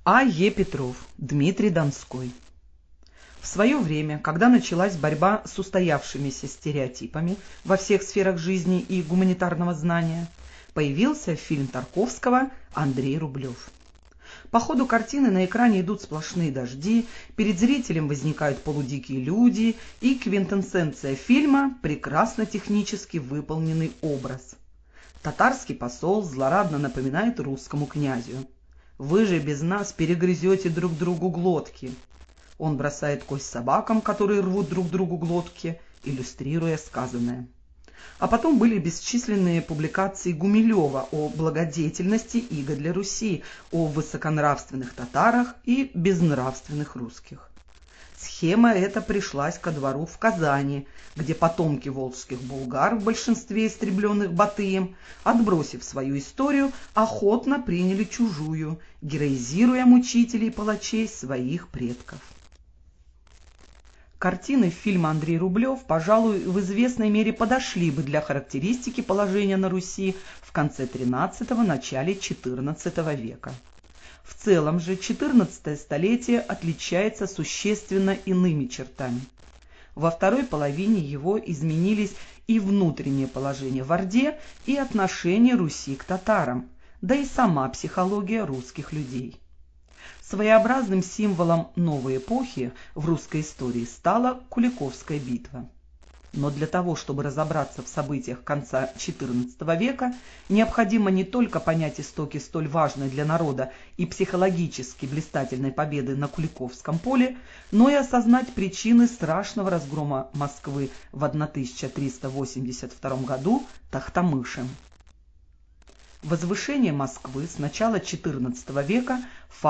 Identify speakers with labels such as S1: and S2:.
S1: А. Е. Петров, Дмитрий Донской. В свое время, когда началась борьба с устоявшимися стереотипами во всех сферах жизни и гуманитарного знания, появился фильм Тарковского «Андрей Рублев». По ходу картины на экране идут сплошные дожди, перед зрителем возникают полудикие люди, и квинтэссенция фильма – прекрасно технически выполненный образ. Татарский посол злорадно напоминает русскому князю: «Вы же без нас перегрызете друг другу глотки». Он бросает кость собакам, которые рвут друг другу глотки, иллюстрируя сказанное. А потом были бесчисленные публикации Гумилева о благодетельности иго для Руси, о высоконравственных татарах и безнравственных русских. Схема эта пришлась ко двору в Казани, где потомки волжских булгар, в большинстве истребленных Батыем, отбросив свою историю, охотно приняли чужую, героизируя мучителей и палачей своих предков. Картины фильма «Андрей Рублев», пожалуй, в известной мере подошли бы для характеристики положения на Руси в конце XIII – начале XIV века. В целом же XIV столетие отличается существенно иными чертами. Во второй половине его изменились и внутреннее положение в Орде, и отношение Руси к татарам, да и сама психология русских людей. Своеобразным символом новой эпохи в русской истории стала Куликовская битва. Но для того, чтобы разобраться в событиях конца XIV века, необходимо не только понять истоки столь важной для народа и психологически блистательной победы на Куликовском поле, но и осознать причины страшного разгрома Москвы в 1382 году Тохтамышем. Возвышение Москвы с начала XIV века